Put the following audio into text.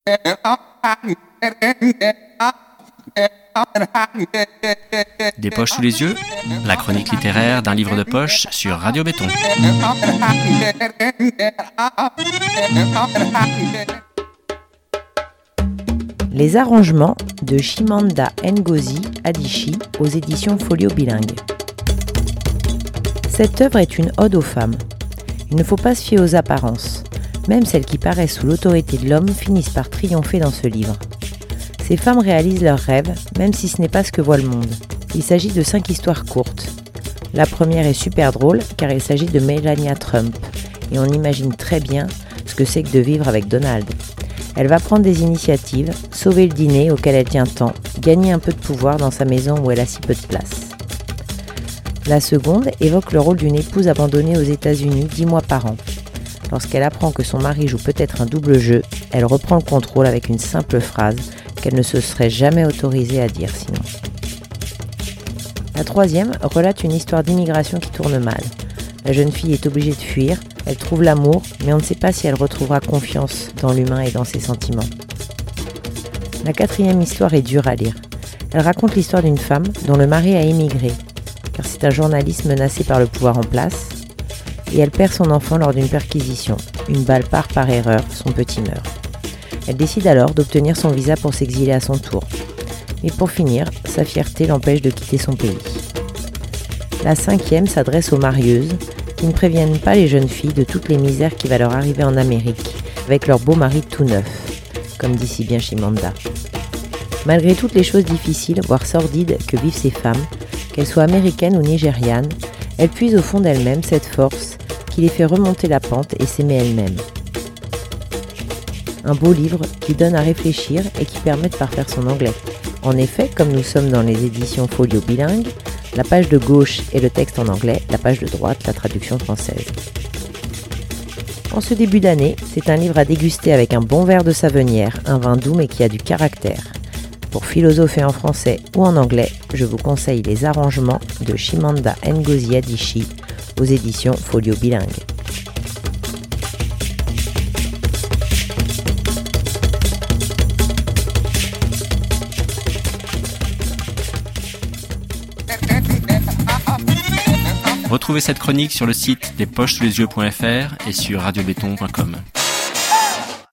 Des poches sous les yeux, la chronique littéraire d'un livre de poche sur Radio Béton. Les arrangements de Chimamanda Ngozi Adichie aux éditions Folio Bilingue. Cette œuvre est une ode aux femmes. Il ne faut pas se fier aux apparences. Même celles qui paraissent sous l'autorité de l'homme finissent par triompher dans ce livre. Ces femmes réalisent leurs rêves, même si ce n'est pas ce que voit le monde. Il s'agit de 5 histoires courtes. La première est super drôle, car il s'agit de Melania Trump, et on imagine très bien ce que c'est que de vivre avec Donald. Elle va prendre des initiatives, sauver le dîner auquel elle tient tant, gagner un peu de pouvoir dans sa maison où elle a si peu de place. La seconde évoque le rôle d'une épouse abandonnée aux États-Unis 10 mois par an. Lorsqu'elle apprend que son mari joue peut-être un double jeu, elle reprend le contrôle avec une simple phrase qu'elle ne se serait jamais autorisée à dire sinon. La troisième relate une histoire d'immigration qui tourne mal. La jeune fille est obligée de fuir, elle trouve l'amour, mais on ne sait pas si elle retrouvera confiance dans l'humain et dans ses sentiments. La quatrième histoire est dure à lire. Elle raconte l'histoire d'une femme dont le mari a émigré, car c'est un journaliste menacé par le pouvoir en place, et elle perd son enfant lors d'une perquisition. Une balle part par erreur, son petit meurt. Elle décide alors d'obtenir son visa pour s'exiler à son tour. Mais pour finir, sa fierté l'empêche de quitter son pays. La cinquième s'adresse aux marieuses qui ne préviennent pas les jeunes filles de toutes les misères qui va leur arriver en Amérique avec leur beau mari tout neuf, comme dit si bien Chimamanda. Malgré toutes les choses difficiles, voire sordides que vivent ces femmes, qu'elles soient américaines ou nigérianes, elles puisent au fond d'elles-mêmes cette force qui les fait remonter la pente et s'aimer elles-mêmes. Un beau livre qui donne à réfléchir et qui permet de parfaire son anglais. En effet, comme nous sommes dans les éditions Folio Bilingue, la page de gauche est le texte en anglais, la page de droite, la traduction française. En ce début d'année, c'est un livre à déguster avec un bon verre de Savenière, un vin doux mais qui a du caractère. Pour philosopher en français ou en anglais, je vous conseille les arrangements de Chimamanda Ngozi Adichie aux éditions Folio Bilingue. Retrouvez cette chronique sur le site despochessouslesyeux.fr et sur radiobéton.com.